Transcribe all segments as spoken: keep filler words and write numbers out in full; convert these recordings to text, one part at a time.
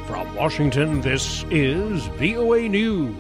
From Washington, this is V O A News.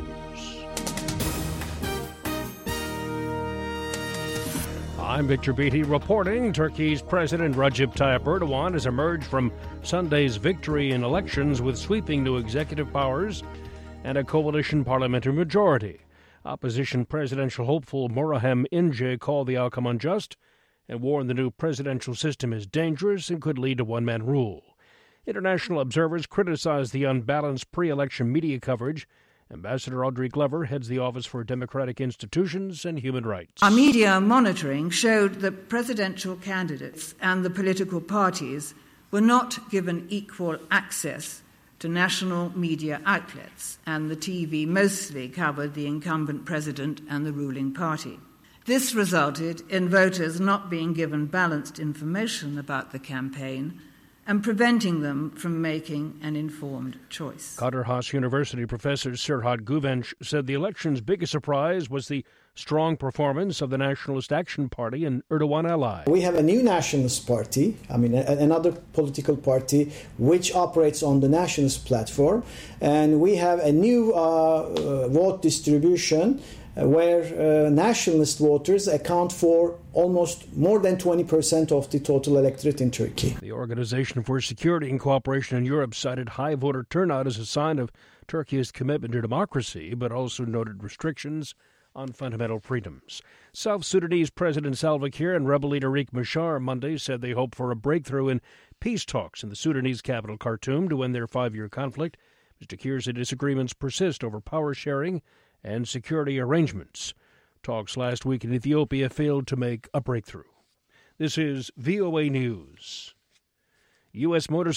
I'm Victor Beatty reporting Turkey's President Recep Tayyip Erdogan has emerged from Sunday's victory in elections with sweeping new executive powers and a coalition parliamentary majority. Opposition presidential hopeful Muharrem İnce called the outcome unjust and warned the new presidential system is dangerous and could lead to one-man rule. International observers criticized the unbalanced pre-election media coverage. Ambassador Audrey Glover heads the Office for Democratic Institutions and Human Rights. Our media monitoring showed that presidential candidates and the political parties were not given equal access to national media outlets, and the T V mostly covered the incumbent president and the ruling party. This resulted in voters not being given balanced information about the campaign and preventing them from making an informed choice. Kadir Has University professor Serhat Güvenç said the election's biggest surprise was the strong performance of the Nationalist Action Party and Erdogan ally. We have a new nationalist party, I mean, a, another political party which operates on the nationalist platform, and we have a new uh, uh, vote distribution where uh, nationalist voters account for almost more than twenty percent of the total electorate in Turkey. The Organization for Security and Cooperation in Europe cited high voter turnout as a sign of Turkey's commitment to democracy, but also noted restrictions on fundamental freedoms. South Sudanese President Salva Kiir and rebel leader Riek Machar Monday said they hope for a breakthrough in peace talks in the Sudanese capital Khartoum to end their five-year conflict. Mister Kiir said disagreements persist over power sharing and security arrangements. Talks last week in Ethiopia failed to make a breakthrough. This is V O A News. U S. Motor